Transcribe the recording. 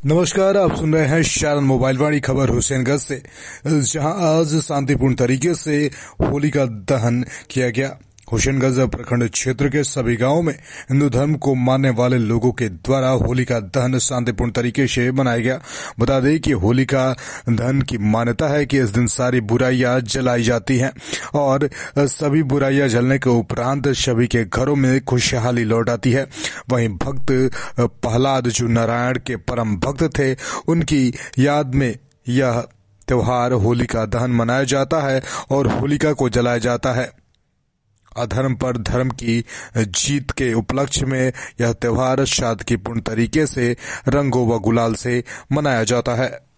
नमस्कार, आप सुन रहे हैं शारन मोबाइल वाणी खबर हुसैनगंज से, जहां आज शांतिपूर्ण तरीके से होली का दहन किया गया। हुसैनगंज प्रखंड क्षेत्र के सभी गांवों में हिंदू धर्म को मानने वाले लोगों के द्वारा होली का दहन शांतिपूर्ण तरीके से मनाया गया। बता दें कि होली का दहन की मान्यता है कि इस दिन सारी बुराइयां जलाई जाती हैं और सभी बुराइयां जलने के उपरांत सभी के घरों में खुशहाली लौट आती है। वहीं भक्त प्रहलाद, जो नारायण के परम भक्त थे, उनकी याद में यह त्योहार होली का दहन मनाया जाता है और होलिका को जलाया जाता है। अधर्म पर धर्म की जीत के उपलक्ष्य में यह त्योहार शांतिपूर्ण तरीके से रंगों व गुलाल से मनाया जाता है।